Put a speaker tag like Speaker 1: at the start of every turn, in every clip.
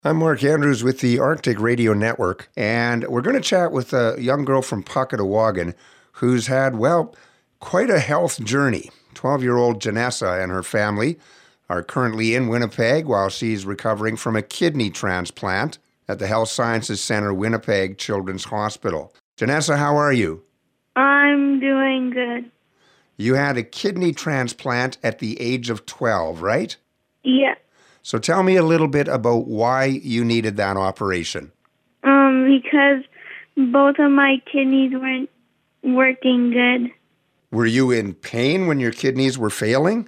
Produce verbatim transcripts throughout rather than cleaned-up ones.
Speaker 1: I'm Mark Andrews with the Arctic Radio Network, and we're going to chat with a young girl from Puckatawagan who's had, well, quite a health journey. twelve-year-old Janessa and her family are currently in Winnipeg while she's recovering from a kidney transplant at the Health Sciences Centre Winnipeg Children's Hospital. Janessa, how are you?
Speaker 2: I'm doing good.
Speaker 1: You had a kidney transplant at the age of twelve, right?
Speaker 2: Yeah.
Speaker 1: So tell me a little bit about why you needed that operation.
Speaker 2: Um, because both of my kidneys weren't working good.
Speaker 1: Were you in pain when your kidneys were failing?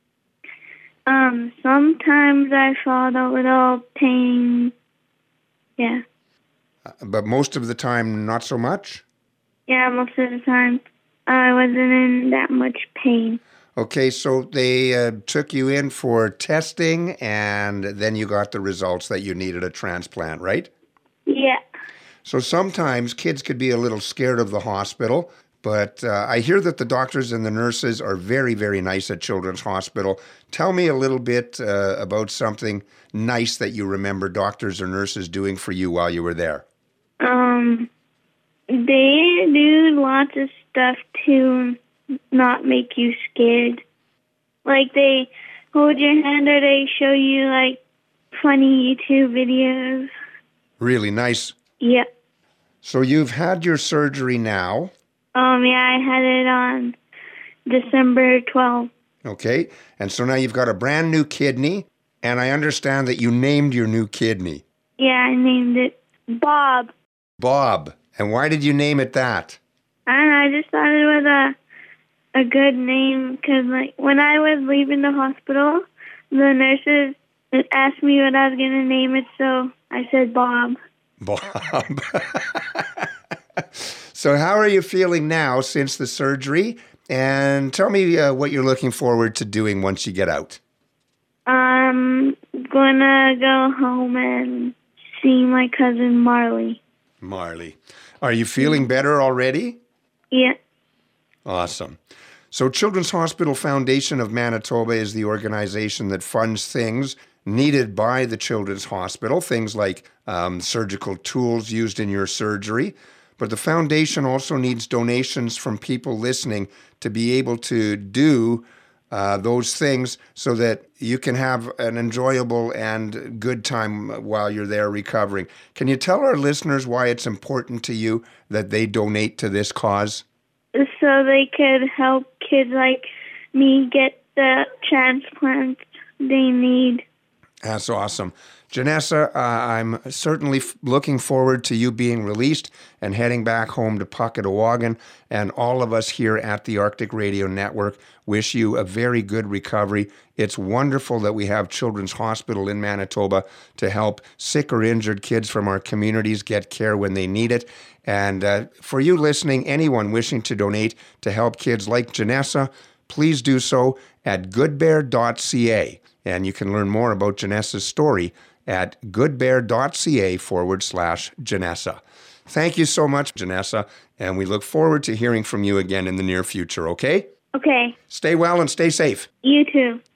Speaker 2: Um, sometimes I felt a little pain. Yeah.
Speaker 1: Uh, but most of the time, not so much?
Speaker 2: Yeah, most of the time I wasn't in that much pain.
Speaker 1: Okay, so they uh, took you in for testing, and then you got the results that you needed a transplant, right?
Speaker 2: Yeah.
Speaker 1: So sometimes kids could be a little scared of the hospital, but uh, I hear that the doctors and the nurses are very, very nice at Children's Hospital. Tell me a little bit uh, about something nice that you remember doctors or nurses doing for you while you were there.
Speaker 2: Um, they do lots of stuff to not make you scared. Like, they hold your hand or they show you, like, funny YouTube videos.
Speaker 1: Really nice.
Speaker 2: Yep.
Speaker 1: So you've had your surgery now.
Speaker 2: Um, yeah, I had it on December twelfth.
Speaker 1: Okay, and so now you've got a brand new kidney, and I understand that you named your new kidney.
Speaker 2: Yeah, I named it Bob.
Speaker 1: Bob. And why did you name it that?
Speaker 2: I don't know, I just thought it was a a good name because, like, when I was leaving the hospital, the nurses asked me what I was going to name it, so I said Bob.
Speaker 1: Bob. So how are you feeling now since the surgery? And tell me uh, what you're looking forward to doing once you get out.
Speaker 2: I'm going to go home and see my cousin Marley.
Speaker 1: Marley. Are you feeling better already?
Speaker 2: Yeah.
Speaker 1: Awesome. So Children's Hospital Foundation of Manitoba is the organization that funds things needed by the Children's Hospital, things like um, surgical tools used in your surgery. But the foundation also needs donations from people listening to be able to do uh, those things so that you can have an enjoyable and good time while you're there recovering. Can you tell our listeners why it's important to you that they donate to this cause?
Speaker 2: So they could help kids like me get the transplant they need.
Speaker 1: That's awesome. Janessa, uh, I'm certainly f- looking forward to you being released and heading back home to Puckatawagan. And all of us here at the Arctic Radio Network wish you a very good recovery. It's wonderful that we have Children's Hospital in Manitoba to help sick or injured kids from our communities get care when they need it. And uh, for you listening, anyone wishing to donate to help kids like Janessa, please do so at goodbear.ca. And you can learn more about Janessa's story at goodbear.ca forward slash Janessa. Thank you so much, Janessa, and we look forward to hearing from you again in the near future, okay?
Speaker 2: Okay.
Speaker 1: Stay well and stay safe.
Speaker 2: You too.